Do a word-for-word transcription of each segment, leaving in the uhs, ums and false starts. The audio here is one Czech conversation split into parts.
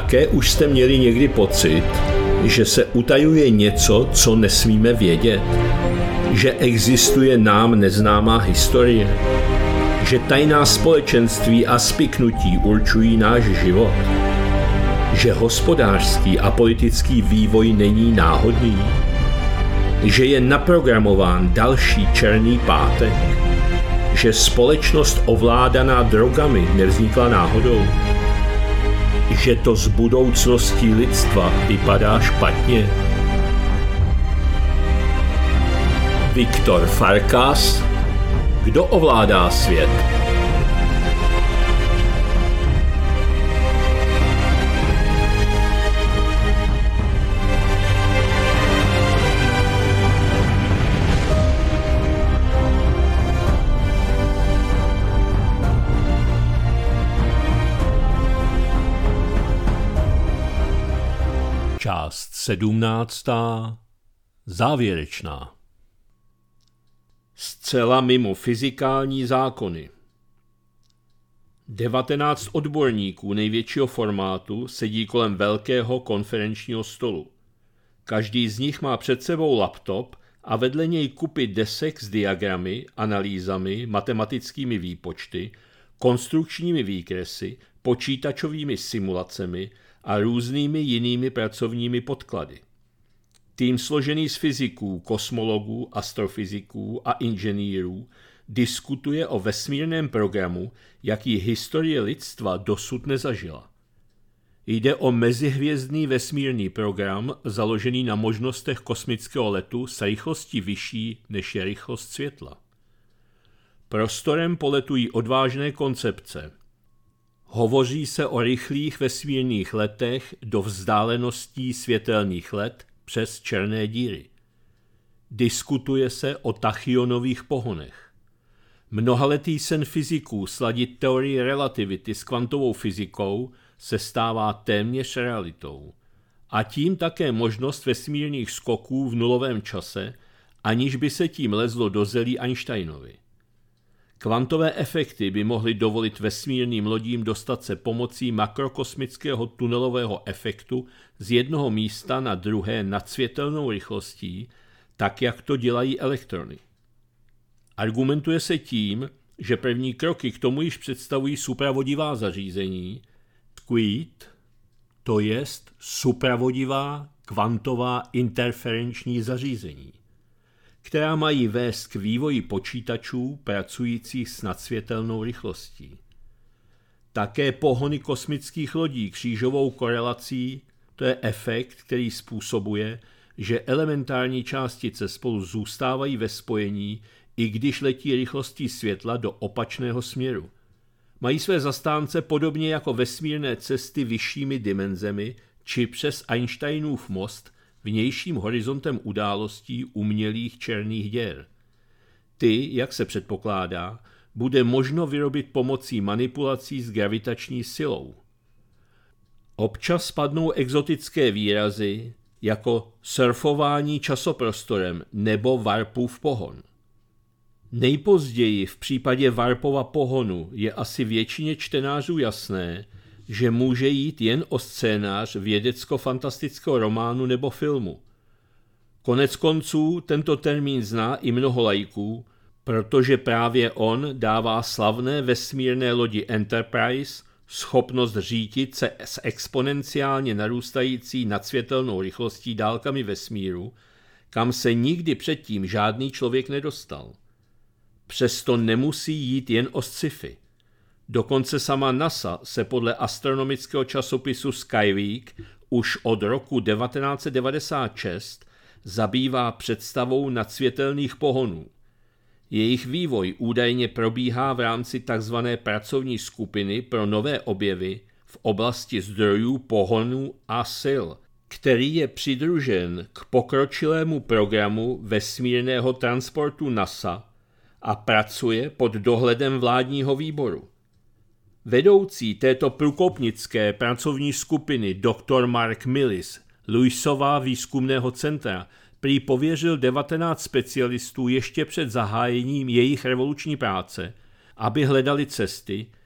Také už jste měli někdy pocit, že se utajuje něco, co nesmíme vědět? Že existuje nám neznámá historie? Že tajná společenství a spiknutí určují náš život? Že hospodářský a politický vývoj není náhodný? Že je naprogramován další černý pátek? Že společnost ovládaná drogami nevznikla náhodou? Že to z budoucností lidstva vypadá špatně? Viktor Farkas, Kdo ovládá svět? Část sedmnáctá. Závěrečná. Zcela mimo fyzikální zákony. devatenáct odborníků největšího formátu sedí kolem velkého konferenčního stolu. Každý z nich má před sebou laptop a vedle něj kupy desek s diagramy, analýzami, matematickými výpočty, konstrukčními výkresy, počítačovými simulacemi a různými jinými pracovními podklady. Tým složený z fyziků, kosmologů, astrofyziků a inženýrů diskutuje o vesmírném programu, jaký historie lidstva dosud nezažila. Jde o mezihvězdný vesmírný program založený na možnostech kosmického letu s rychlostí vyšší než je rychlost světla. Prostorem poletují odvážné koncepce. Hovoří se o rychlých vesmírných letech do vzdáleností světelných let přes černé díry. Diskutuje se o tachyonových pohonech. Mnohaletý sen fyziků sladit teorii relativity s kvantovou fyzikou se stává téměř realitou. A tím také možnost vesmírných skoků v nulovém čase, aniž by se tím lezlo do zelí Einsteinovi. Kvantové efekty by mohly dovolit vesmírným lodím dostat se pomocí makrokosmického tunelového efektu z jednoho místa na druhé nad světelnou rychlostí, tak jak to dělají elektrony. Argumentuje se tím, že první kroky k tomu již představují supravodivá zařízení, Q I T, to jest supravodivá kvantová interferenční zařízení, která mají vést k vývoji počítačů pracujících s nadsvětelnou rychlostí. Také pohony kosmických lodí křížovou korelací, to je efekt, který způsobuje, že elementární částice spolu zůstávají ve spojení, i když letí rychlostí světla do opačného směru. Mají své zastánce podobně jako vesmírné cesty vyššími dimenzemi či přes Einsteinův most vnějším horizontem událostí umělých černých děr. Ty, jak se předpokládá, bude možno vyrobit pomocí manipulací s gravitační silou. Občas padnou exotické výrazy jako surfování časoprostorem nebo warpův pohon. Nejpozději v případě warpova pohonu je asi většině čtenářů jasné, že může jít jen o scénář vědecko-fantastického románu nebo filmu. Konec konců tento termín zná i mnoho laiků, protože právě on dává slavné vesmírné lodi Enterprise schopnost řídit se s exponenciálně narůstající nadsvětelnou rychlostí dálkami vesmíru, kam se nikdy předtím žádný člověk nedostal. Přesto nemusí jít jen o sci-fi. Dokonce sama NASA se podle astronomického časopisu Skyweek už od roku devatenáct set devadesát šest zabývá představou nadsvětelných pohonů. Jejich vývoj údajně probíhá v rámci tzv. Pracovní skupiny pro nové objevy v oblasti zdrojů pohonů a sil, který je přidružen k pokročilému programu vesmírného transportu NASA a pracuje pod dohledem vládního výboru. Vedoucí této průkopnické pracovní skupiny doktor Mark Millis Lewisova výzkumného centra prý pověřil devatenáct specialistů ještě před zahájením jejich revoluční práce, aby hledali cesty,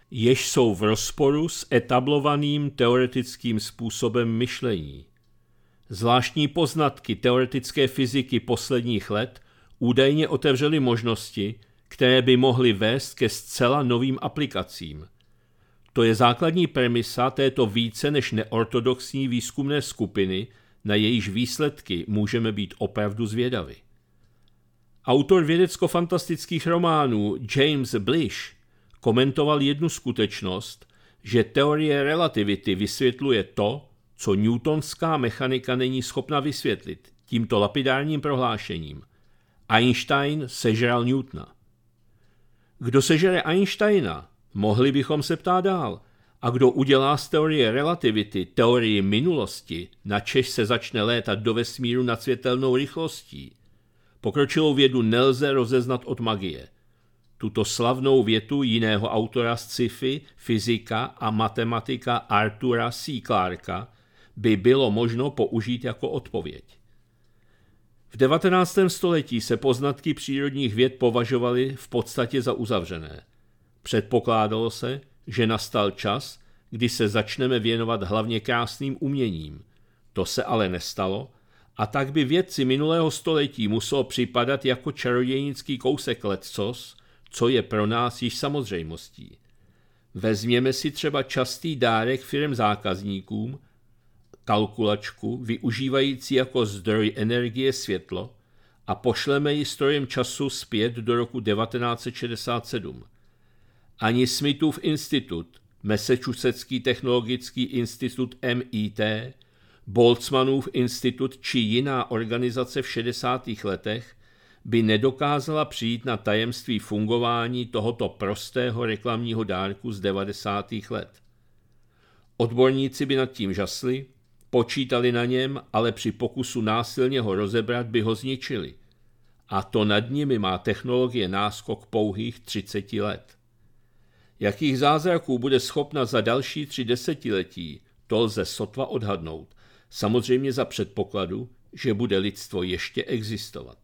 jež jsou v rozporu s etablovaným teoretickým způsobem myšlení. Zvláštní poznatky teoretické fyziky posledních let údajně otevřely možnosti, které by mohly vést ke zcela novým aplikacím. To je základní premisa této více než neortodoxní výzkumné skupiny, na jejíž výsledky můžeme být opravdu zvědavi. Autor vědecko-fantastických románů James Blish komentoval jednu skutečnost, že teorie relativity vysvětluje to, co newtonská mechanika není schopna vysvětlit, tímto lapidárním prohlášením. Einstein sežral Newtona. Kdo sežere Einsteina, mohli bychom se ptát dál, a kdo udělá z teorie relativity teorii minulosti, načež se začne létat do vesmíru nad světelnou rychlostí. Pokročilou vědu nelze rozeznat od magie. Tuto slavnou větu jiného autora z sci-fi, fyzika a matematika Arthura C. Clarka by bylo možno použít jako odpověď. V devatenáctém století se poznatky přírodních věd považovaly v podstatě za uzavřené. Předpokládalo se, že nastal čas, kdy se začneme věnovat hlavně krásným uměním. To se ale nestalo, a tak by vědci minulého století muselo připadat jako čarodějnický kousek leccos, co je pro nás již samozřejmostí. Vezměme si třeba častý dárek firem zákazníkům, kalkulačku využívající jako zdroj energie světlo, a pošleme ji strojem času zpět do roku devatenáct set šedesát sedm. Ani Smithův institut, Massachusettský technologický institut M I T, Boltzmannův institut či jiná organizace v šedesátých letech by nedokázala přijít na tajemství fungování tohoto prostého reklamního dárku z devadesátých let. Odborníci by nad tím žasli, počítali na něm, ale při pokusu násilně ho rozebrat by ho zničili. A to nad nimi má technologie náskok pouhých třiceti let. Jakých zázraků bude schopna za další tři desetiletí, to lze sotva odhadnout, samozřejmě za předpokladu, že bude lidstvo ještě existovat.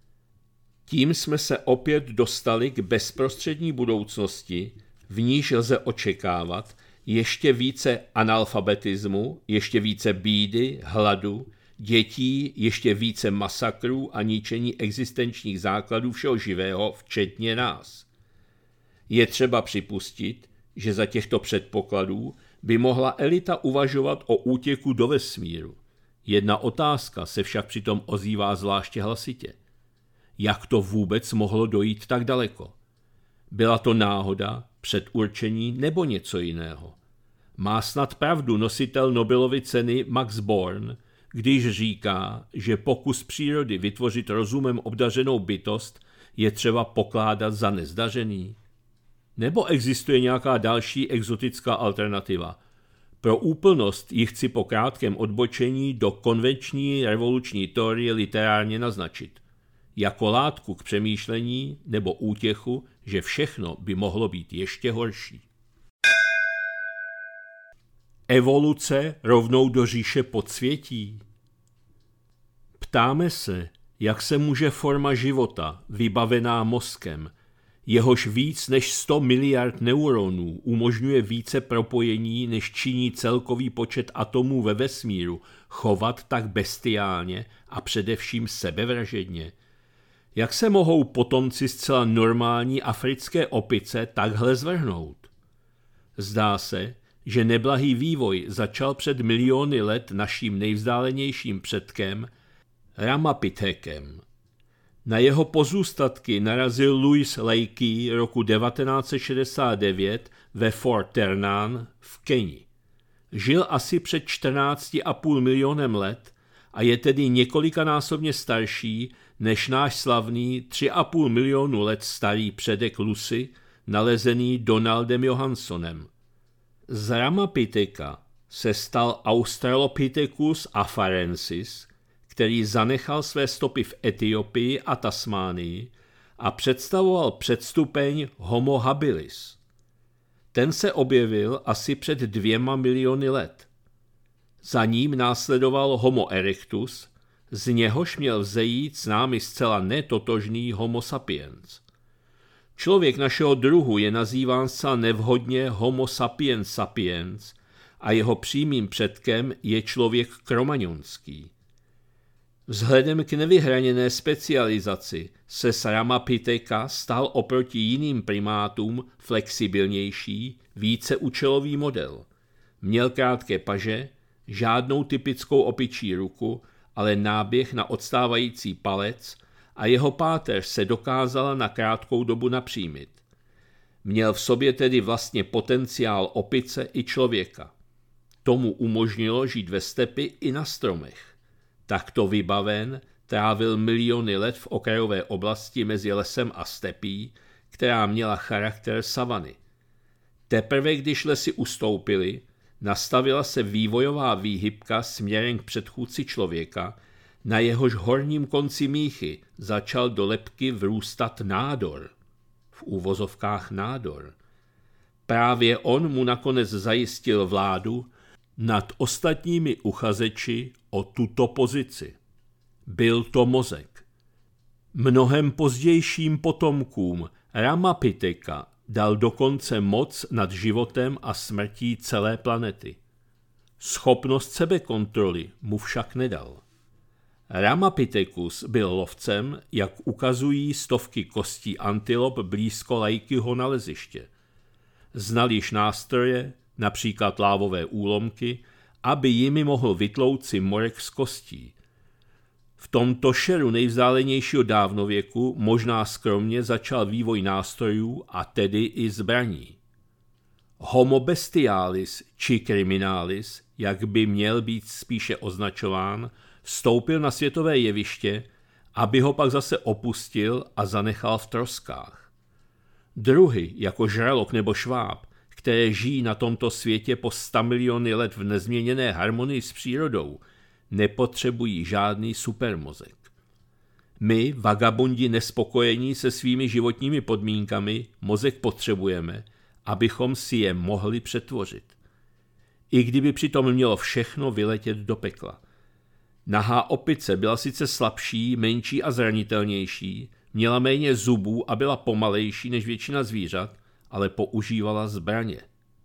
Tím jsme se opět dostali k bezprostřední budoucnosti, v níž lze očekávat ještě více analfabetismu, ještě více bídy, hladu, dětí, ještě více masakrů a ničení existenčních základů všeho živého, včetně nás. Je třeba připustit, že za těchto předpokladů by mohla elita uvažovat o útěku do vesmíru. Jedna otázka se však přitom ozývá zvláště hlasitě. Jak to vůbec mohlo dojít tak daleko? Byla to náhoda, předurčení nebo něco jiného? Má snad pravdu nositel Nobelovy ceny Max Born, když říká, že pokus přírody vytvořit rozumem obdařenou bytost je třeba pokládat za nezdařený? Nebo existuje nějaká další exotická alternativa? Pro úplnost ji chci po krátkém odbočení do konvenční revoluční teorie literárně naznačit. Jako látku k přemýšlení nebo útěchu, že všechno by mohlo být ještě horší. Evoluce rovnou do říše podsvětí? Ptáme se, jak se může forma života, vybavená mozkem, jehož víc než sto miliard neuronů umožňuje více propojení, než činí celkový počet atomů ve vesmíru, chovat tak bestiálně a především sebevražedně. Jak se mohou potomci zcela normální africké opice takhle zvrhnout? Zdá se, že neblahý vývoj začal před miliony let naším nejvzdálenějším předkem Ramapithekem. Na jeho pozůstatky narazil Louis Leakey roku devatenáct set šedesát devět ve Fort Ternan v Keni. Žil asi před čtrnácti a půl milionem let a je tedy několikanásobně starší než náš slavný tři a půl milionu let starý předek Lucy, nalezený Donaldem Johanssonem. Z Ramapitheka se stal Australopithecus afarensis, který zanechal své stopy v Etiopii a Tasmánii a představoval předstupeň Homo habilis. Ten se objevil asi před dvěma miliony let. Za ním následoval Homo erectus, z něhož měl vzejít s námi zcela netotožný Homo sapiens. Člověk našeho druhu je nazýván zcela nevhodně Homo sapiens sapiens a jeho přímým předkem je člověk kromaňonský. Vzhledem k nevyhraněné specializaci se z Ramapitheka stal oproti jiným primátům flexibilnější, víceúčelový model. Měl krátké paže, žádnou typickou opičí ruku, ale náběh na odstávající palec a jeho páteř se dokázala na krátkou dobu napřímit. Měl v sobě tedy vlastně potenciál opice i člověka. Tomu umožnilo žít ve stepi i na stromech. Takto vybaven trávil miliony let v okrajové oblasti mezi lesem a stepí, která měla charakter savany. Teprve když lesy ustoupily, nastavila se vývojová výhybka směrem k předchůdci člověka, na jehož horním konci míchy začal do lebky vrůstat nádor. V úvozovkách nádor. Právě on mu nakonec zajistil vládu nad ostatními uchazeči o tuto pozici. Byl to mozek. Mnohem pozdějším potomkům Ramapitheka dal dokonce moc nad životem a smrtí celé planety. Schopnost sebekontroly mu však nedal. Ramapithecus byl lovcem, jak ukazují stovky kostí antilop blízko Laikyho naleziště. Znal již nástroje, například lávové úlomky, aby jimi mohl vytlouci morek z kostí. V tomto šeru nejvzdálenějšího dávnověku možná skromně začal vývoj nástrojů a tedy i zbraní. Homo bestialis či criminalis, jak by měl být spíše označován, vstoupil na světové jeviště, aby ho pak zase opustil a zanechal v troskách. Druhy, jako žralok nebo šváb, které žijí na tomto světě po sta miliony let v nezměněné harmonii s přírodou, nepotřebují žádný supermozek. My, vagabundi nespokojení se svými životními podmínkami, mozek potřebujeme, abychom si je mohli přetvořit. I kdyby přitom mělo všechno vyletět do pekla. Nahá opice byla sice slabší, menší a zranitelnější, měla méně zubů a byla pomalejší než většina zvířat, ale používala zbraně.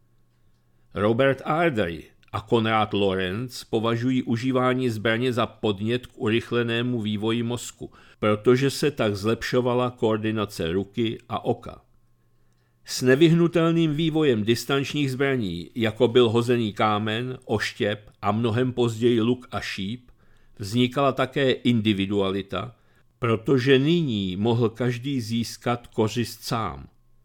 Robert Ardrey a Konrad Lorenz považují užívání zbraně za podnět k urychlenému vývoji mozku, protože se tak zlepšovala koordinace ruky a oka. S nevyhnutelným vývojem distančních zbraní, jako byl hozený kámen, oštěp a mnohem později luk a šíp, vznikala také individualita, protože nyní mohl každý získat kořist sám.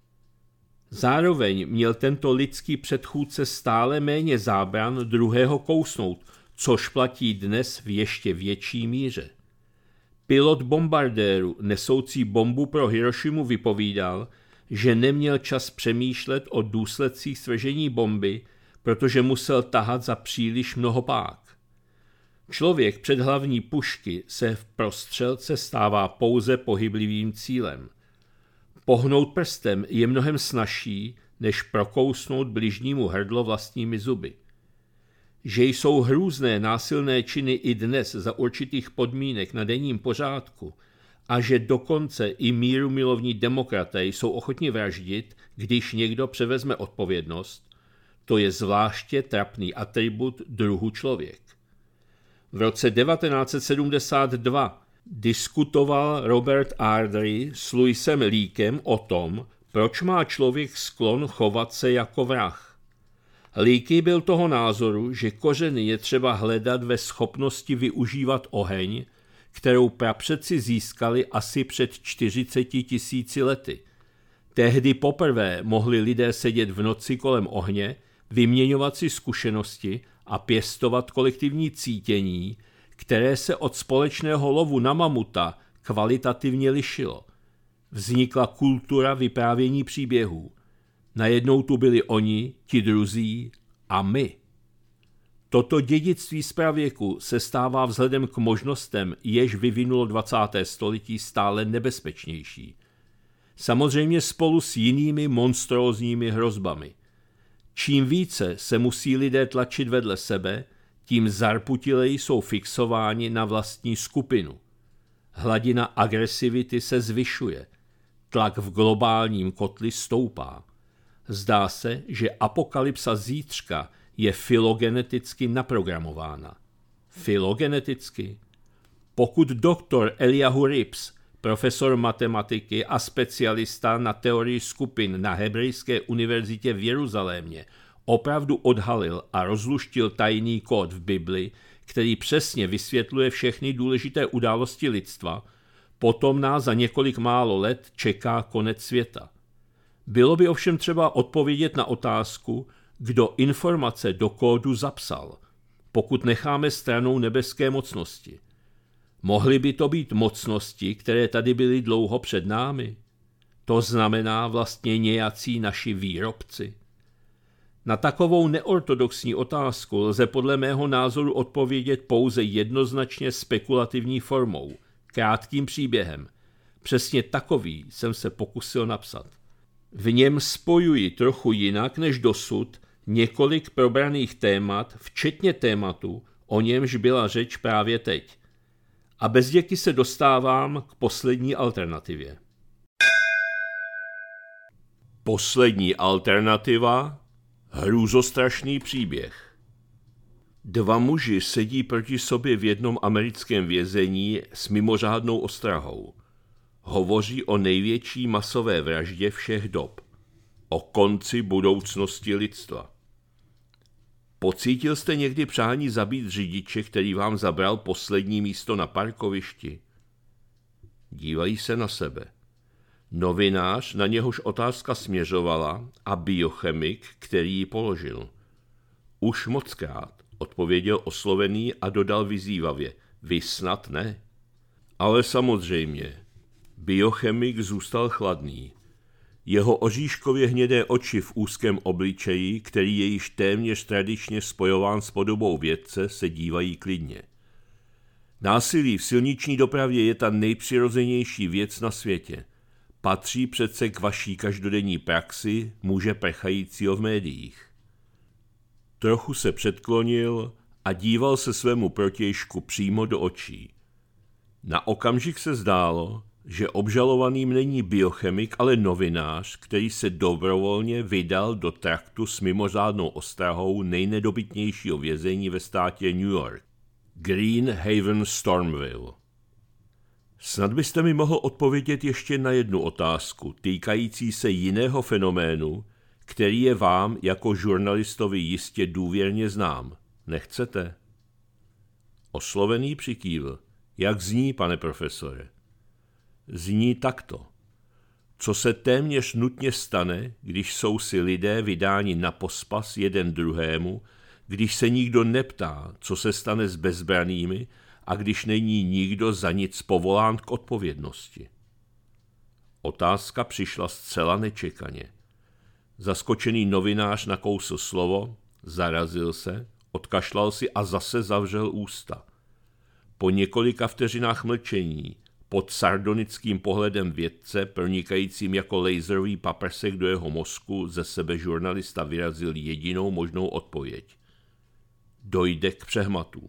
Zároveň měl tento lidský předchůdce stále méně zábran druhého kousnout, což platí dnes v ještě větší míře. Pilot bombardéru nesoucí bombu pro Hirošimu vypovídal, že neměl čas přemýšlet o důsledcích svržení bomby, protože musel tahat za příliš mnoho pák. Člověk před hlavní pušky se v prostřelce stává pouze pohyblivým cílem. Pohnout prstem je mnohem snazší, než prokousnout bližnímu hrdlo vlastními zuby. Že jsou hrůzné násilné činy i dnes za určitých podmínek na denním pořádku a že dokonce i mírumilovní demokraté jsou ochotni vraždit, když někdo převezme odpovědnost, to je zvláště trapný atribut druhu člověk. V roce devatenáct set sedmdesát dva diskutoval Robert Ardrey s Louisem Leakem o tom, proč má člověk sklon chovat se jako vrah. Leakey byl toho názoru, že kořeny je třeba hledat ve schopnosti využívat oheň, kterou prapředci získali asi před čtyřiceti tisíci lety. Tehdy poprvé mohli lidé sedět v noci kolem ohně, vyměňovat si zkušenosti a pěstovat kolektivní cítění, které se od společného lovu na mamuta kvalitativně lišilo. Vznikla kultura vyprávění příběhů. Najednou tu byli oni, ti druzí a my. Toto dědictví z pravěku se stává vzhledem k možnostem, jež vyvinulo dvacáté století, stále nebezpečnější. Samozřejmě spolu s jinými monstrózními hrozbami. Čím více se musí lidé tlačit vedle sebe, tím zarputileji jsou fixováni na vlastní skupinu. Hladina agresivity se zvyšuje. Tlak v globálním kotli stoupá. Zdá se, že apokalypsa zítřka je filogeneticky naprogramována. Filogeneticky? Pokud doktor Eliyahu Rips, profesor matematiky a specialista na teorii skupin na Hebrejské univerzitě v Jeruzalémě, opravdu odhalil a rozluštil tajný kód v Bibli, který přesně vysvětluje všechny důležité události lidstva, potom nás za několik málo let čeká konec světa. Bylo by ovšem třeba odpovědět na otázku, kdo informace do kódu zapsal, pokud necháme stranou nebeské mocnosti. Mohly by to být mocnosti, které tady byly dlouho před námi? To znamená vlastně nějací naši výrobci. Na takovou neortodoxní otázku lze podle mého názoru odpovědět pouze jednoznačně spekulativní formou, krátkým příběhem. Přesně takový jsem se pokusil napsat. V něm spojuji trochu jinak než dosud několik probraných témat, včetně tématu, o němž byla řeč právě teď. A bezděky se dostávám k poslední alternativě. Poslední alternativa: hrůzostrašný příběh. Dva muži sedí proti sobě v jednom americkém vězení s mimořádnou ostrahou. Hovoří o největší masové vraždě všech dob. O konci budoucnosti lidstva. Pocítil jste někdy přání zabít řidiče, který vám zabral poslední místo na parkovišti? Dívají se na sebe. Novinář, na něhož otázka směřovala, a biochemik, který ji položil. Už mockrát, odpověděl oslovený a dodal vyzývavě. Vy snad ne? Ale samozřejmě. Biochemik zůstal chladný. Jeho oříškově hnědé oči v úzkém obličeji, který je již téměř tradičně spojován s podobou vědce, se dívají klidně. Násilí v silniční dopravě je ta nejpřirozenější věc na světě. Patří přece k vaší každodenní praxi muže prchajícího v médiích. Trochu se předklonil a díval se svému protějšku přímo do očí. Na okamžik se zdálo, že obžalovaným není biochemik, ale novinář, který se dobrovolně vydal do traktu s mimořádnou ostrahou nejnedobytnějšího vězení ve státě New York. Green Haven Stormville. Snad byste mi mohl odpovědět ještě na jednu otázku, týkající se jiného fenoménu, který je vám jako žurnalistovi jistě důvěrně znám. Nechcete? Oslovený přikývl. Jak zní, pane profesore? Zní takto. Co se téměř nutně stane, když jsou si lidé vydáni na pospas jeden druhému, když se nikdo neptá, co se stane s bezbrannými a když není nikdo za nic povolán k odpovědnosti? Otázka přišla zcela nečekaně. Zaskočený novinář nakousl slovo, zarazil se, odkašlal si a zase zavřel ústa. Po několika vteřinách mlčení, pod sardonickým pohledem vědce, pronikajícím jako laserový paprsek do jeho mozku, ze sebe žurnalista vyrazil jedinou možnou odpověď. Dojde k přehmatům.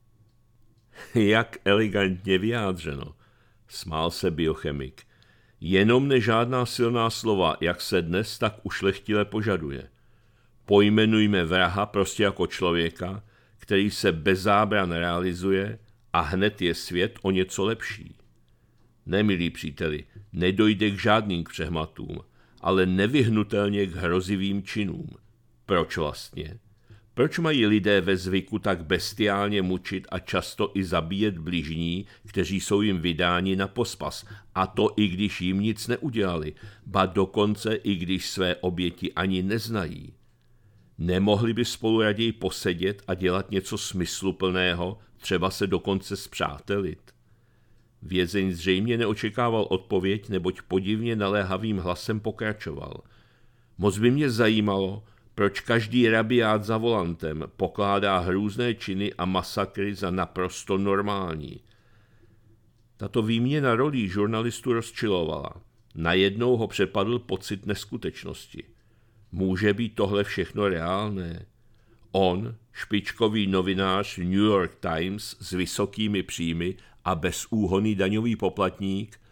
Jak elegantně vyjádřeno, smál se biochemik. Jenom ne žádná silná slova, jak se dnes tak ušlechtile požaduje. Pojmenujme vraha prostě jako člověka, který se bez zábran realizuje, a hned je svět o něco lepší. Ne, milí příteli, nedojde k žádným přehmatům, ale nevyhnutelně k hrozivým činům. Proč vlastně? Proč mají lidé ve zvyku tak bestiálně mučit a často i zabíjet bližní, kteří jsou jim vydáni na pospas, a to i když jim nic neudělali, ba dokonce i když své oběti ani neznají? Nemohli by spolu raději posedět a dělat něco smysluplného, třeba se dokonce spřátelit? Vězeň zřejmě neočekával odpověď, neboť podivně naléhavým hlasem pokračoval. Moc by mě zajímalo, proč každý rabiát za volantem pokládá hrůzné činy a masakry za naprosto normální. Tato výměna rolí žurnalistu rozčilovala. Najednou ho přepadl pocit neskutečnosti. Může být tohle všechno reálné? On, špičkový novinář New York Times s vysokými příjmy a bezúhonný daňový poplatník,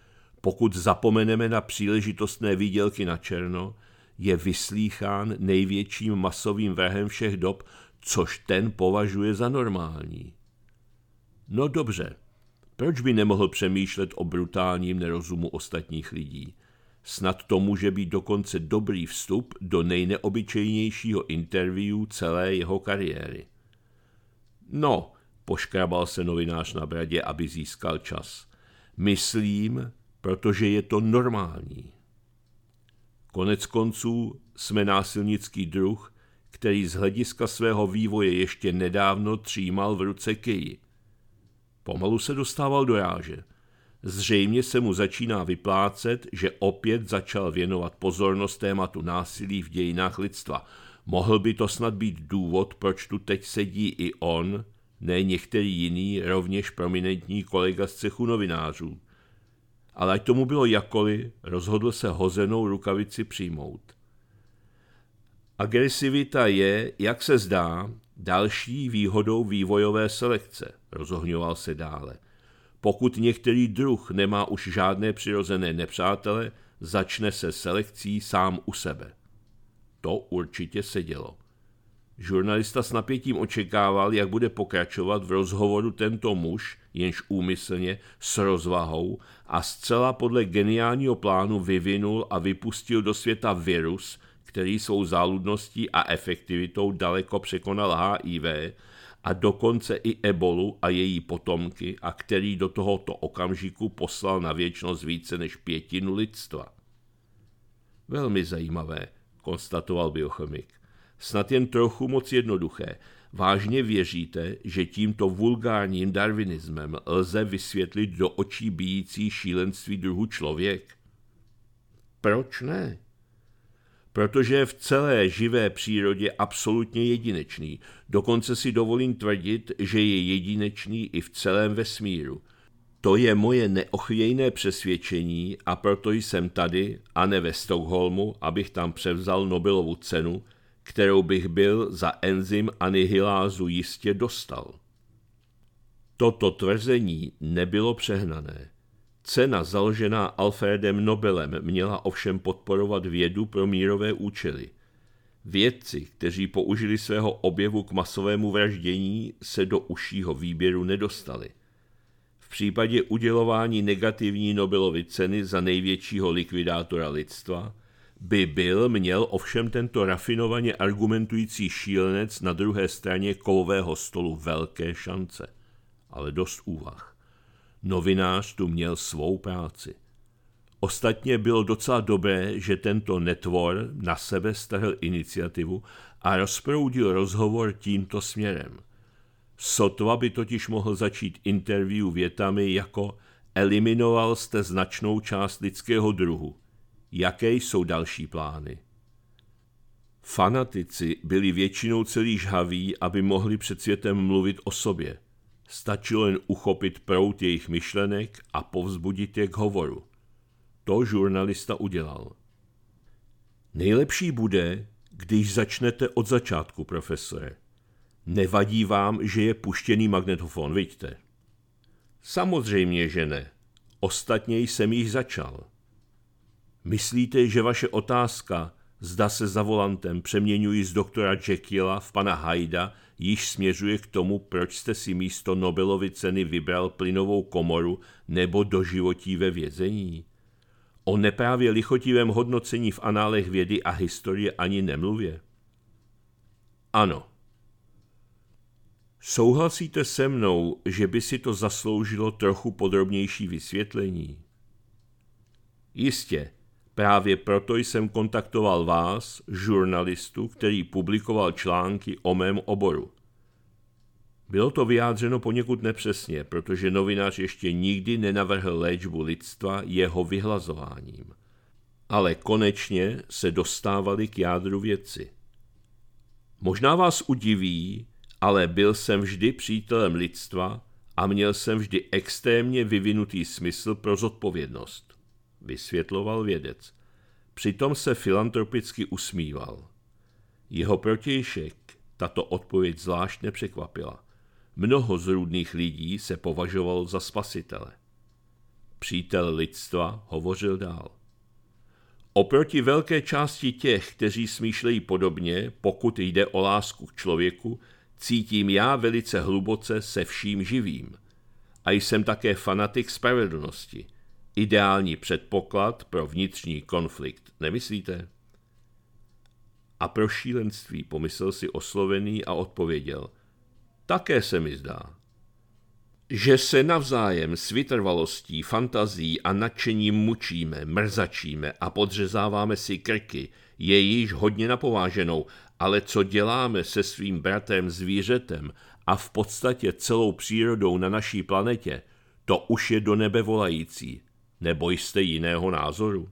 Pokud zapomeneme na příležitostné výdělky na černo, je vyslýchán největším masovým vrahem všech dob, což ten považuje za normální. No dobře, proč by nemohl přemýšlet o brutálním nerozumu ostatních lidí? Snad to může být dokonce dobrý vstup do nejneobyčejnějšího interview celé jeho kariéry. No, poškrabal se novinář na bradě, aby získal čas. Myslím, protože je to normální. Konec konců jsme násilnický druh, který z hlediska svého vývoje ještě nedávno třímal v ruce kyji. Pomalu se dostával do ráže. Zřejmě se mu začíná vyplácet, že opět začal věnovat pozornost tématu násilí v dějinách lidstva. Mohl by to snad být důvod, proč tu teď sedí i on, ne některý jiný, rovněž prominentní kolega z cechu novinářů. Ale ať tomu bylo jakkoliv, rozhodl se hozenou rukavici přijmout. Agresivita je, jak se zdá, další výhodou vývojové selekce, rozohňoval se dále. Pokud některý druh nemá už žádné přirozené nepřátele, začne se selekcí sám u sebe. To určitě se dělo. Žurnalista s napětím očekával, jak bude pokračovat v rozhovoru tento muž, jenž úmyslně, s rozvahou a zcela podle geniálního plánu vyvinul a vypustil do světa virus, který svou záludností a efektivitou daleko překonal H I V a dokonce i ebolu a její potomky a který do tohoto okamžiku poslal na věčnost více než pětinu lidstva. Velmi zajímavé, konstatoval biochemik. Snad jen trochu moc jednoduché. Vážně věříte, že tímto vulgárním darwinismem lze vysvětlit do očí bijící šílenství druhu člověk? Proč ne? Protože je v celé živé přírodě absolutně jedinečný. Dokonce si dovolím tvrdit, že je jedinečný i v celém vesmíru. To je moje neochvějné přesvědčení a proto jsem tady, a ne ve Stockholmu, abych tam převzal Nobelovu cenu, kterou bych byl za enzym anihilázu jistě dostal. Toto tvrzení nebylo přehnané. Cena založená Alfredem Nobelem měla ovšem podporovat vědu pro mírové účely. Vědci, kteří použili svého objevu k masovému vraždění, se do užšího výběru nedostali. V případě udělování negativní Nobelovy ceny za největšího likvidátora lidstva by byl měl ovšem tento rafinovaně argumentující šílenec na druhé straně kovového stolu velké šance. Ale dost úvah. Novinář tu měl svou práci. Ostatně bylo docela dobré, že tento netvor na sebe strhl iniciativu a rozproudil rozhovor tímto směrem. Sotva by totiž mohl začít interview větami jako eliminoval jste značnou část lidského druhu. Jaké jsou další plány? Fanatici byli většinou celý žhaví, aby mohli před světem mluvit o sobě. Stačilo jen uchopit proud jejich myšlenek a povzbudit je k hovoru. To žurnalista udělal. Nejlepší bude, když začnete od začátku, profesore. Nevadí vám, že je puštěný magnetofon, vidíte? Samozřejmě, že ne. Ostatně jsem již začal. Myslíte, že vaše otázka, zda se za volantem přeměňuji z doktora Jekylla v pana Hyda, již směřuje k tomu, proč jste si místo Nobelovy ceny vybral plynovou komoru nebo doživotí ve vězení? O neprávě lichotivém hodnocení v análech vědy a historie ani nemluvě. Ano. Souhlasíte se mnou, že by si to zasloužilo trochu podrobnější vysvětlení? Jistě. Právě proto jsem kontaktoval vás, žurnalistu, který publikoval články o mém oboru. Bylo to vyjádřeno poněkud nepřesně, protože novinář ještě nikdy nenavrhl léčbu lidstva jeho vyhlazováním. Ale konečně se dostávali k jádru věci. Možná vás udiví, ale byl jsem vždy přítelem lidstva a měl jsem vždy extrémně vyvinutý smysl pro zodpovědnost, vysvětloval vědec. Přitom se filantropicky usmíval. Jeho protějšek tato odpověď zvlášť nepřekvapila. Mnoho zrůdných lidí se považovalo za spasitele. Přítel lidstva hovořil dál. Oproti velké části těch, kteří smýšlejí podobně, pokud jde o lásku k člověku, cítím já velice hluboce se vším živým. A jsem také fanatik spravedlnosti. Ideální předpoklad pro vnitřní konflikt, nemyslíte? A pro šílenství, pomyslel si oslovený a odpověděl. Také se mi zdá. Že se navzájem s vytrvalostí, fantazí a nadšením mučíme, mrzačíme a podřezáváme si krky, je již hodně napováženou, ale co děláme se svým bratrem zvířetem a v podstatě celou přírodou na naší planetě, to už je do nebe volající. Nebo jste jiného názoru?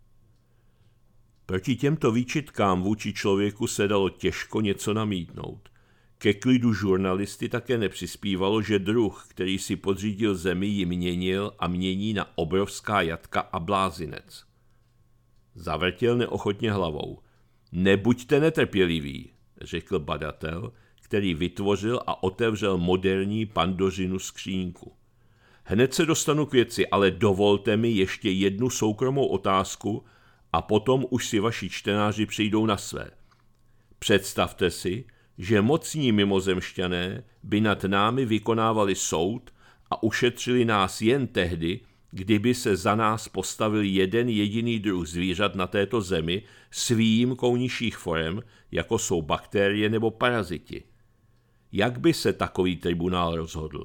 Proti těmto výčitkám vůči člověku se dalo těžko něco namítnout. Ke klidu žurnalisty také nepřispívalo, že druh, který si podřídil zemi, ji měnil a mění na obrovská jatka a blázinec. Zavrtěl neochotně hlavou. Nebuďte netrpěliví, řekl badatel, který vytvořil a otevřel moderní Pandořinu skřínku. Hned se dostanu k věci, ale dovolte mi ještě jednu soukromou otázku a potom už si vaši čtenáři přijdou na své. Představte si, že mocní mimozemšťané by nad námi vykonávali soud a ušetřili nás jen tehdy, kdyby se za nás postavil jeden jediný druh zvířat na této zemi s výjimkou nižších forem, jako jsou bakterie nebo paraziti. Jak by se takový tribunál rozhodl?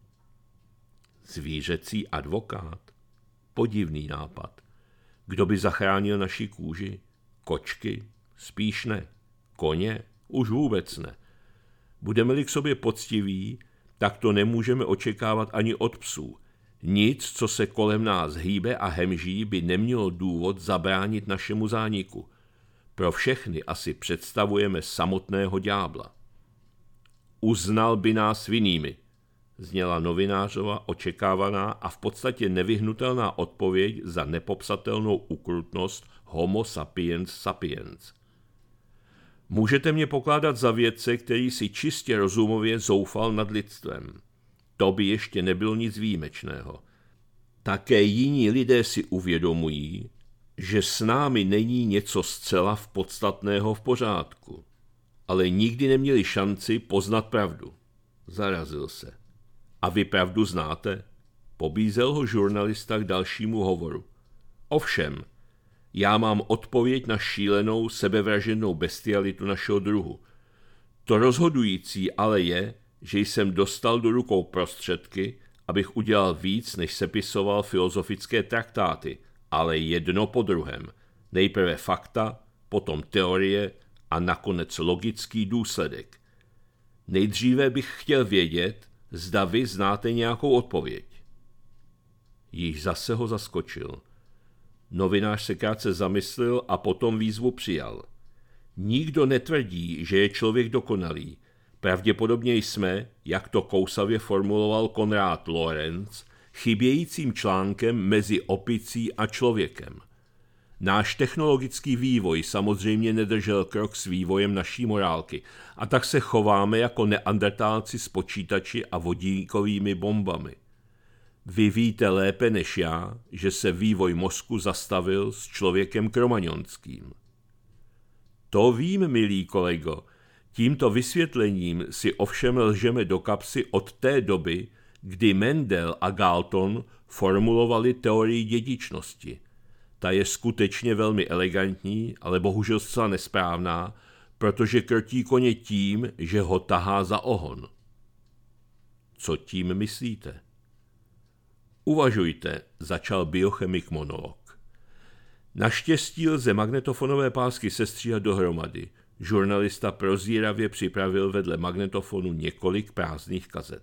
Zvířecí advokát? Podivný nápad. Kdo by zachránil naši kůži? Kočky? Spíš ne. Koně? Už vůbec ne. Budeme-li k sobě poctiví, tak to nemůžeme očekávat ani od psů. Nic, co se kolem nás hýbe a hemží, by nemělo důvod zabránit našemu zániku. Pro všechny asi představujeme samotného ďábla. Uznal by nás vinnými, zněla novinářova očekávaná a v podstatě nevyhnutelná odpověď za nepopsatelnou ukrutnost Homo sapiens sapiens. Můžete mě pokládat za vědce, který si čistě rozumově zoufal nad lidstvem. To by ještě nebylo nic výjimečného. Také jiní lidé si uvědomují, že s námi není něco zcela v podstatného v pořádku, ale nikdy neměli šanci poznat pravdu. Zarazil se. A vy pravdu znáte? Pobízel ho žurnalista k dalšímu hovoru. Ovšem, já mám odpověď na šílenou, sebevražednou bestialitu našeho druhu. To rozhodující ale je, že jsem dostal do rukou prostředky, abych udělal víc, než sepisoval filozofické traktáty, ale jedno po druhém. Nejprve fakta, potom teorie a nakonec logický důsledek. Nejdříve bych chtěl vědět, zda vy znáte nějakou odpověď. Již zase ho zaskočil. Novinář se krátce zamyslel a potom výzvu přijal. Nikdo netvrdí, že je člověk dokonalý. Pravděpodobně jsme, jak to kousavě formuloval Konrad Lorenz, chybějícím článkem mezi opicí a člověkem. Náš technologický vývoj samozřejmě nedržel krok s vývojem naší morálky a tak se chováme jako neandertálci s počítači a vodíkovými bombami. Vy víte lépe než já, že se vývoj mozku zastavil s člověkem kromaňonským. To vím, milý kolego, tímto vysvětlením si ovšem lžeme do kapsy od té doby, kdy Mendel a Galton formulovali teorii dědičnosti. Ta je skutečně velmi elegantní, ale bohužel zcela nesprávná, protože krotí koně tím, že ho tahá za ohon. Co tím myslíte? Uvažujte, začal biochemik monolog. Naštěstí lze magnetofonové pásky sestříhat dohromady. Žurnalista prozíravě připravil vedle magnetofonu několik prázdných kazet.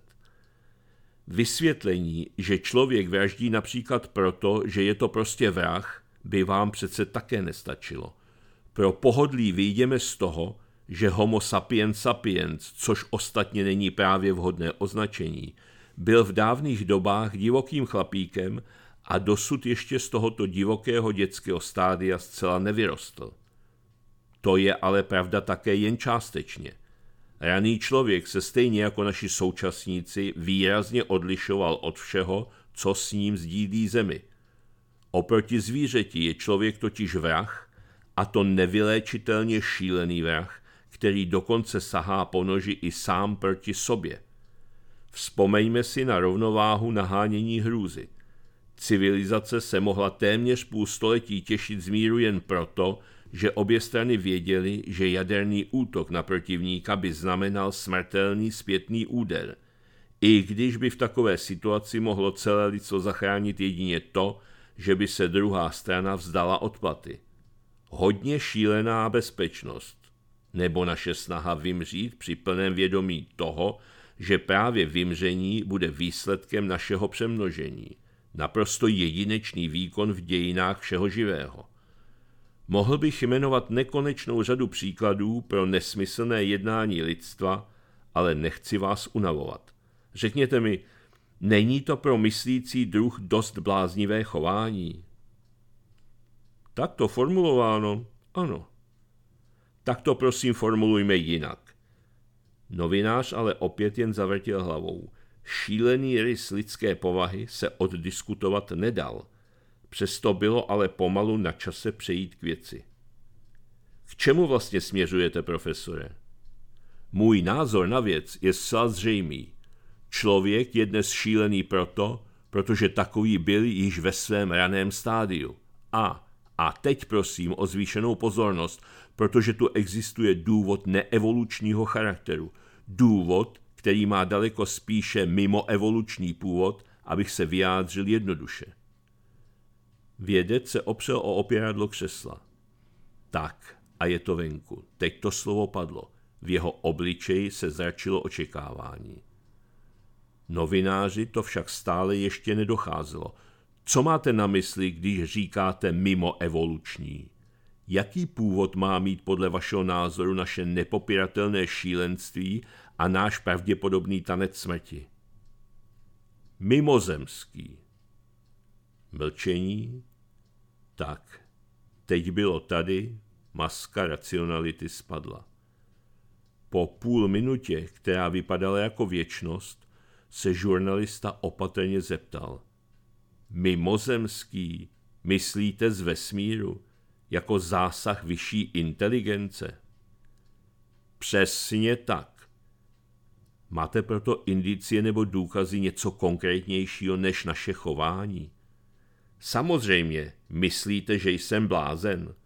Vysvětlení, že člověk vraždí například proto, že je to prostě vrah, by vám přece také nestačilo. Pro pohodlí vyjdeme z toho, že Homo sapiens sapiens, což ostatně není právě vhodné označení, byl v dávných dobách divokým chlapíkem a dosud ještě z tohoto divokého dětského stádia zcela nevyrostl. To je ale pravda také jen částečně. Raný člověk se stejně jako naši současníci výrazně odlišoval od všeho, co s ním sdílí zemi. Oproti zvířeti je člověk totiž vrah, a to nevyléčitelně šílený vrah, který dokonce sahá po noži i sám proti sobě. Vzpomeňme si na rovnováhu nahánění hrůzy. Civilizace se mohla téměř půl století těšit z míru jen proto, že obě strany věděly, že jaderný útok na protivníka by znamenal smrtelný zpětný úder, i když by v takové situaci mohlo celé lidstvo zachránit jedině to, že by se druhá strana vzdala odplaty. Hodně šílená bezpečnost, nebo naše snaha vymřít při plném vědomí toho, že právě vymření bude výsledkem našeho přemnožení. Naprosto jedinečný výkon v dějinách všeho živého. Mohl bych jmenovat nekonečnou řadu příkladů pro nesmyslné jednání lidstva, ale nechci vás unavovat. Řekněte mi, není to pro myslící druh dost bláznivé chování? Takto formulováno, ano. Tak to prosím formulujme jinak. Novinář ale opět jen zavrtěl hlavou. Šílený rys lidské povahy se oddiskutovat nedal. Přesto bylo ale pomalu na čase přejít k věci. K čemu vlastně směřujete, profesore? Můj názor na věc je zcela zřejmý. Člověk je dnes šílený proto, protože takový byl již ve svém raném stádiu. A, a teď prosím o zvýšenou pozornost, protože tu existuje důvod neevolučního charakteru. Důvod, který má daleko spíše mimoevoluční původ, abych se vyjádřil jednoduše. Vědec se opřel o opěradlo křesla. Tak, a je to venku. Teď to slovo padlo. V jeho obličeji se zračilo očekávání. Novináři to však stále ještě nedocházelo. Co máte na mysli, když říkáte mimoevoluční? Jaký původ má mít podle vašeho názoru naše nepopiratelné šílenství a náš pravděpodobný tanec smrti? Mimozemský. Mlčení. Tak, teď bylo tady, maska racionality spadla. Po půl minutě, která vypadala jako věčnost, se žurnalista opatrně zeptal. Mimozemský, myslíte z vesmíru, jako zásah vyšší inteligence? Přesně tak. Máte proto indicie nebo důkazy něco konkrétnějšího než naše chování? Samozřejmě, myslíte, že jsem blázen?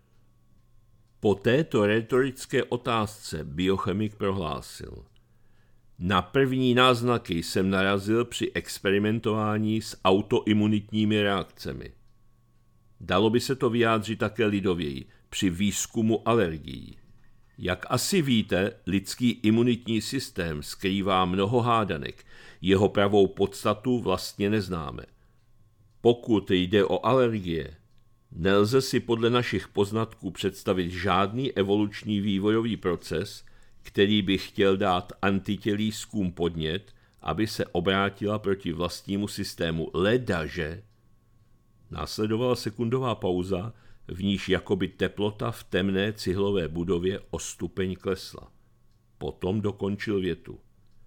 Po této retorické otázce biochemik prohlásil. Na první náznaky jsem narazil při experimentování s autoimunitními reakcemi. Dalo by se to vyjádřit také lidověji, při výzkumu alergií. Jak asi víte, lidský imunitní systém skrývá mnoho hádanek, jeho pravou podstatu vlastně neznáme. Pokud jde o alergie, nelze si podle našich poznatků představit žádný evoluční vývojový proces, který by chtěl dát antitělískům podnět, aby se obrátila proti vlastnímu systému, ledaže. Následovala sekundová pauza, v níž jakoby teplota v temné cihlové budově o stupeň klesla. Potom dokončil větu.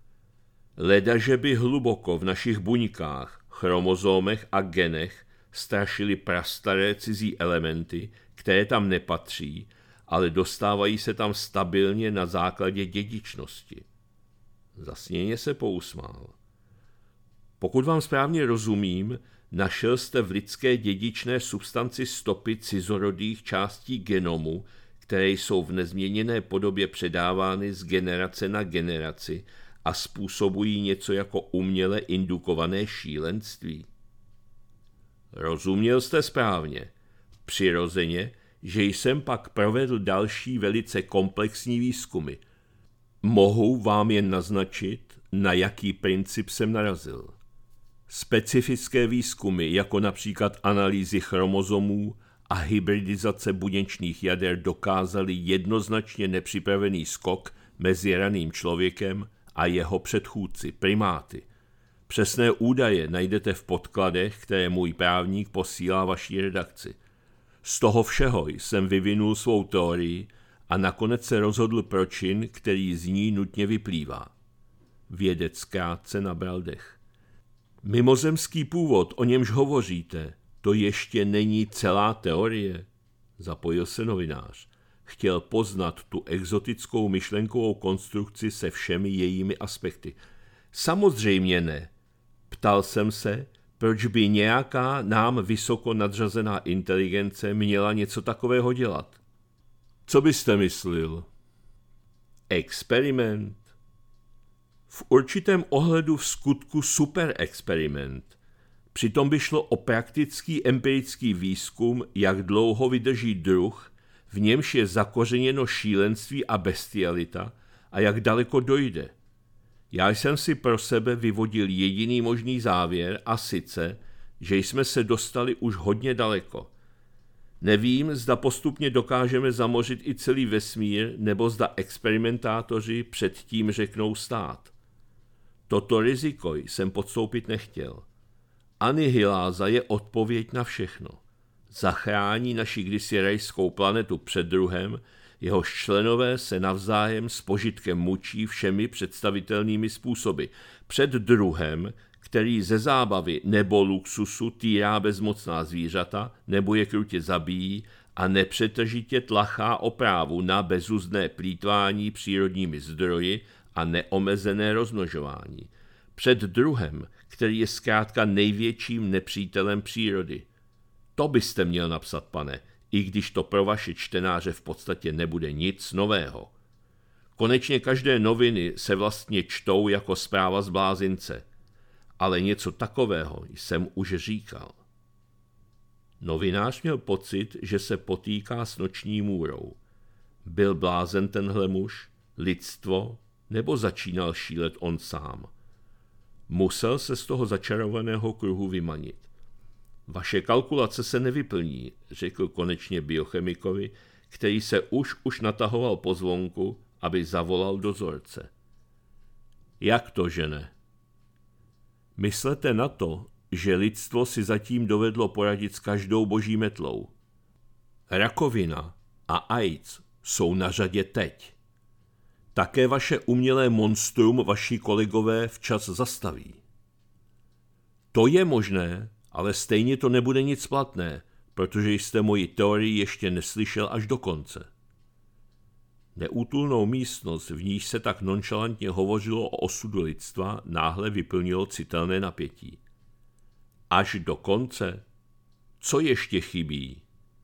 Ledaže by hluboko v našich buňkách, chromozómech a genech strašily prastaré cizí elementy, které tam nepatří, ale dostávají se tam stabilně na základě dědičnosti. Zasněně se pousmál. Pokud vám správně rozumím, našel jste v lidské dědičné substanci stopy cizorodých částí genomu, které jsou v nezměněné podobě předávány z generace na generaci a způsobují něco jako uměle indukované šílenství. Rozuměl jste správně. Přirozeně, že jsem pak provedl další velice komplexní výzkumy. Mohu vám jen naznačit, na jaký princip jsem narazil. Specifické výzkumy, jako například analýzy chromozomů a hybridizace buněčných jader, dokázaly jednoznačně nepřipravený skok mezi raným člověkem a jeho předchůdci, primáty. Přesné údaje najdete v podkladech, které můj právník posílá vaší redakci. Z toho všeho jsem vyvinul svou teorii a nakonec se rozhodl pro čin, který z ní nutně vyplývá. Vědec krátce nabral dech. Mimozemský původ, o němž hovoříte, to ještě není celá teorie, zapojil se novinář. Chtěl poznat tu exotickou myšlenkovou konstrukci se všemi jejími aspekty. Samozřejmě ne. Ptal jsem se, proč by nějaká nám vysoko nadřazená inteligence měla něco takového dělat. Co byste myslil? Experiment. V určitém ohledu v skutku super experiment. Přitom by šlo o praktický empirický výzkum, jak dlouho vydrží druh, v němž je zakořeněno šílenství a bestialita a jak daleko dojde. Já jsem si pro sebe vyvodil jediný možný závěr a sice, že jsme se dostali už hodně daleko. Nevím, zda postupně dokážeme zamořit i celý vesmír, nebo zda experimentátoři předtím řeknou stát. Toto riziko jsem podstoupit nechtěl. Anihiláza je odpověď na všechno. Zachrání naši kdysi rajskou planetu před druhem, jehož členové se navzájem s požitkem mučí všemi představitelnými způsoby. Před druhem, který ze zábavy nebo luxusu týrá bezmocná zvířata, nebo je krutě zabíjí a nepřetržitě tlachá oprávu na bezuzdné plýtvání přírodními zdroji a neomezené rozmnožování. Před druhem, který je zkrátka největším nepřítelem přírody. To byste měl napsat, pane, i když to pro vaše čtenáře v podstatě nebude nic nového. Konečně každé noviny se vlastně čtou jako zpráva z blázince, ale něco takového jsem už říkal. Novinář měl pocit, že se potýká s noční můrou. Byl blázen tenhle muž, lidstvo, nebo začínal šílet on sám? Musel se z toho začarovaného kruhu vymanit. Vaše kalkulace se nevyplní, řekl konečně biochemikovi, který se už už natahoval po zvonku, aby zavolal dozorce. Jak to, že ne? Myslete na to, že lidstvo si zatím dovedlo poradit s každou boží metlou. Rakovina a AIDS jsou na řadě teď. Také vaše umělé monstrum vaši kolegové včas zastaví. To je možné, ale stejně to nebude nic platné, protože jste moji teorii ještě neslyšel až do konce. Neútulnou místnost, v níž se tak nonšalantně hovořilo o osudu lidstva, náhle vyplnilo citelné napětí. Až do konce? Co ještě chybí?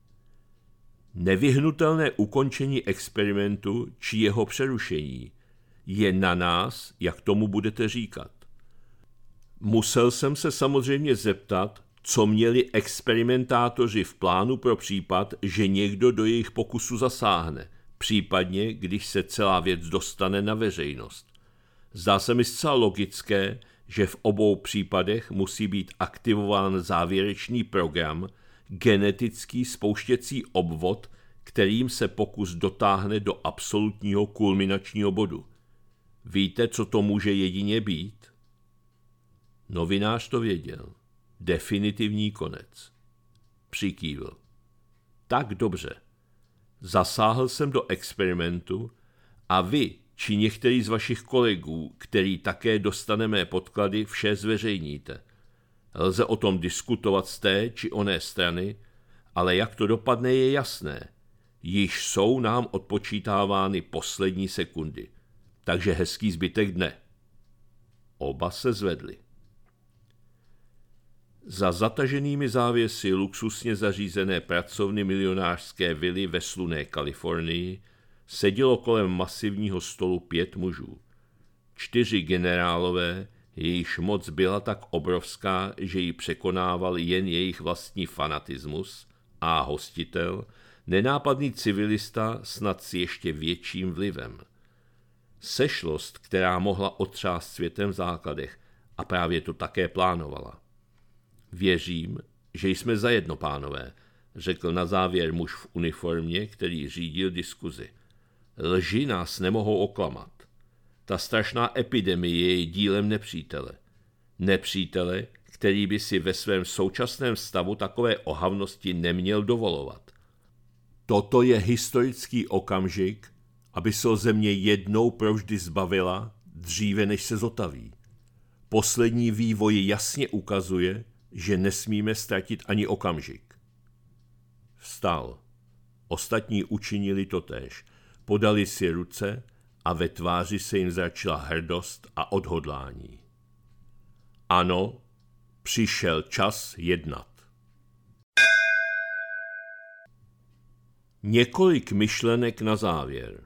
Nevyhnutelné ukončení experimentu či jeho přerušení je na nás, jak tomu budete říkat. Musel jsem se samozřejmě zeptat, co měli experimentátoři v plánu pro případ, že někdo do jejich pokusu zasáhne, případně když se celá věc dostane na veřejnost. Zdá se mi zcela logické, že v obou případech musí být aktivován závěrečný program, genetický spouštěcí obvod, kterým se pokus dotáhne do absolutního kulminačního bodu. Víte, co to může jedině být? Novinář to věděl. Definitivní konec. Přikývl. Tak dobře. Zasáhl jsem do experimentu a vy, či některý z vašich kolegů, který také dostane mé podklady, vše zveřejníte. Lze o tom diskutovat z té či oné strany, ale jak to dopadne, je jasné. Již jsou nám odpočítávány poslední sekundy. Takže hezký zbytek dne. Oba se zvedli. Za zataženými závěsy luxusně zařízené pracovny milionářské vily ve slunné Kalifornii sedělo kolem masivního stolu pět mužů. Čtyři generálové, jejichž moc byla tak obrovská, že ji překonával jen jejich vlastní fanatismus, a hostitel, nenápadný civilista snad s ještě větším vlivem. Sešlost, která mohla otřást světem v základech, a právě to také plánovala. Věřím, že jsme zajedno, pánové, řekl na závěr muž v uniformě, který řídil diskuzi. Lži nás nemohou oklamat. Ta strašná epidemie je dílem nepřítele. Nepřítele, který by si ve svém současném stavu takové ohavnosti neměl dovolovat. Toto je historický okamžik, aby se země jednou provždy zbavila, dříve než se zotaví. Poslední vývoj jasně ukazuje, že nesmíme ztratit ani okamžik. Vstal. Ostatní učinili totéž. Podali si ruce a ve tváři se jim zračila hrdost a odhodlání. Ano, přišel čas jednat. Několik myšlenek na závěr.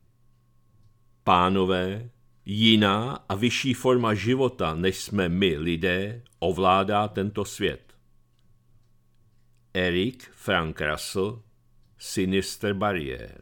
Pánové, jiná a vyšší forma života, než jsme my lidé, ovládá tento svět. Eric Frank Russell, Sinister Barrier.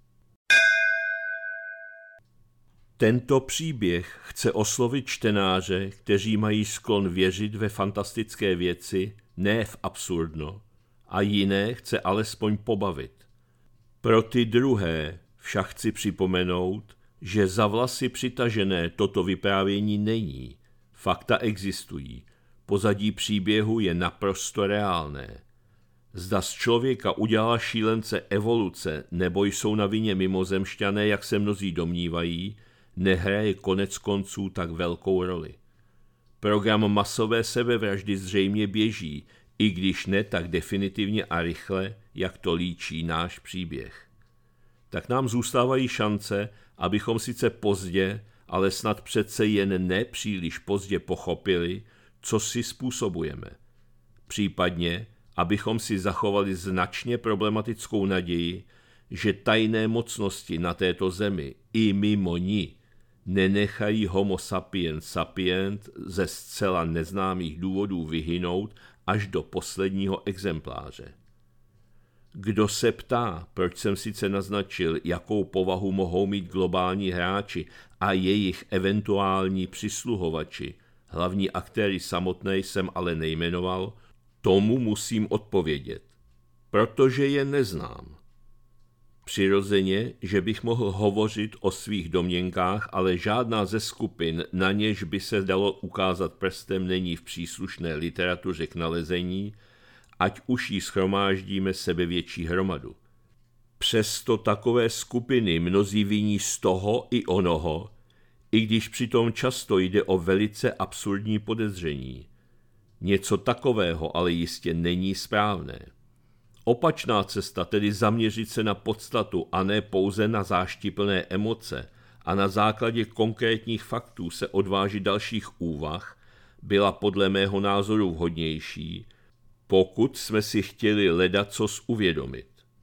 Tento příběh chce oslovit čtenáře, kteří mají sklon věřit ve fantastické věci, ne v absurdno, a jiné chce alespoň pobavit. Pro ty druhé však chci připomenout, že za vlasy přitažené toto vyprávění není. Fakta existují. Pozadí příběhu je naprosto reálné. Zda z člověka udělala šílence evoluce, nebo jsou na vině mimozemšťané, jak se mnozí domnívají, nehraje konec konců tak velkou roli. Program masové sebevraždy zřejmě běží, i když ne tak definitivně a rychle, jak to líčí náš příběh. Tak nám zůstávají šance, abychom sice pozdě, ale snad přece jen ne příliš pozdě pochopili, co si způsobujeme. Případně, abychom si zachovali značně problematickou naději, že tajné mocnosti na této zemi i mimo ní nenechají homo sapiens sapient ze zcela neznámých důvodů vyhynout až do posledního exempláře. Kdo se ptá, proč jsem sice naznačil, jakou povahu mohou mít globální hráči a jejich eventuální přisluhovači, hlavní aktéry samotné jsem ale nejmenoval, tomu musím odpovědět, protože je neznám. Přirozeně, že bych mohl hovořit o svých domněnkách, ale žádná ze skupin, na něž by se dalo ukázat prstem, není v příslušné literatuře k nalezení, ať už jí shromáždíme sebevětší hromadu. Přesto takové skupiny mnozí viní z toho i onoho, i když přitom často jde o velice absurdní podezření. Něco takového ale jistě není správné. Opačná cesta, tedy zaměřit se na podstatu a ne pouze na záštiplné emoce a na základě konkrétních faktů se odvážit dalších úvah, byla podle mého názoru vhodnější, pokud jsme si chtěli ledacos uvědomit.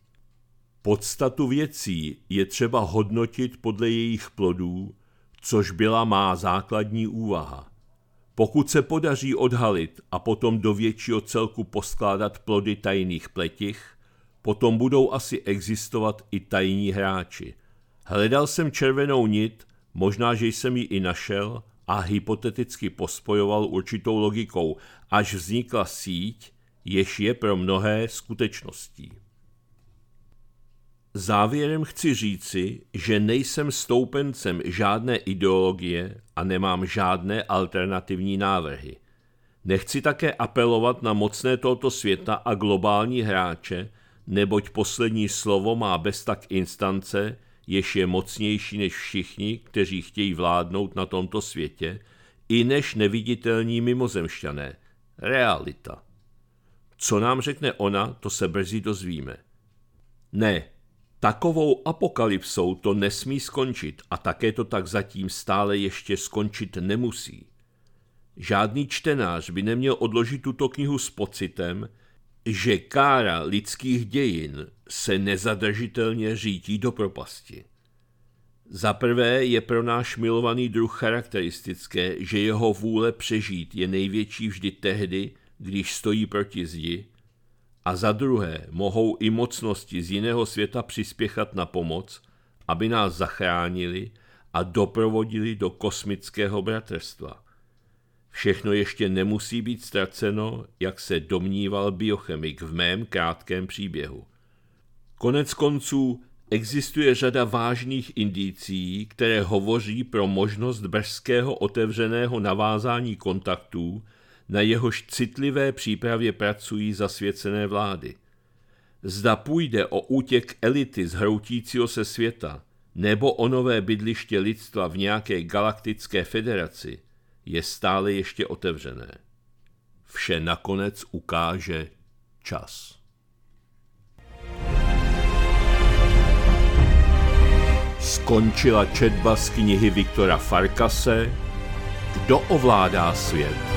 Podstatu věcí je třeba hodnotit podle jejich plodů, což byla má základní úvaha. Pokud se podaří odhalit a potom do většího celku poskládat plody tajných pletich, potom budou asi existovat i tajní hráči. Hledal jsem červenou nit, možná, že jsem ji i našel a hypoteticky pospojoval určitou logikou, až vznikla síť, jež je pro mnohé skutečností. Závěrem chci říci, že nejsem stoupencem žádné ideologie a nemám žádné alternativní návrhy. Nechci také apelovat na mocné tohoto světa a globální hráče, neboť poslední slovo má beztak instance, jež je mocnější než všichni, kteří chtějí vládnout na tomto světě, i než neviditelní mimozemšťané. Realita. Co nám řekne ona, to se brzy dozvíme. Ne, takovou apokalypsou to nesmí skončit a také to tak zatím stále ještě skončit nemusí. Žádný čtenář by neměl odložit tuto knihu s pocitem, že kára lidských dějin se nezadržitelně řítí do propasti. Za prvé je pro náš milovaný druh charakteristické, že jeho vůle přežít je největší vždy tehdy, když stojí proti zdi, a za druhé mohou i mocnosti z jiného světa přispěchat na pomoc, aby nás zachránili a doprovodili do kosmického bratrstva. Všechno ještě nemusí být ztraceno, jak se domníval biochemik v mém krátkém příběhu. Konec konců existuje řada vážných indicií, které hovoří pro možnost brzkého otevřeného navázání kontaktů, na jehož citlivé přípravě pracují zasvěcené vlády. Zda půjde o útěk elity z hroutícího se světa, nebo o nové bydliště lidstva v nějaké galaktické federaci, je stále ještě otevřené. Vše nakonec ukáže čas. Skončila četba z knihy Viktora Farkase Kdo ovládá svět.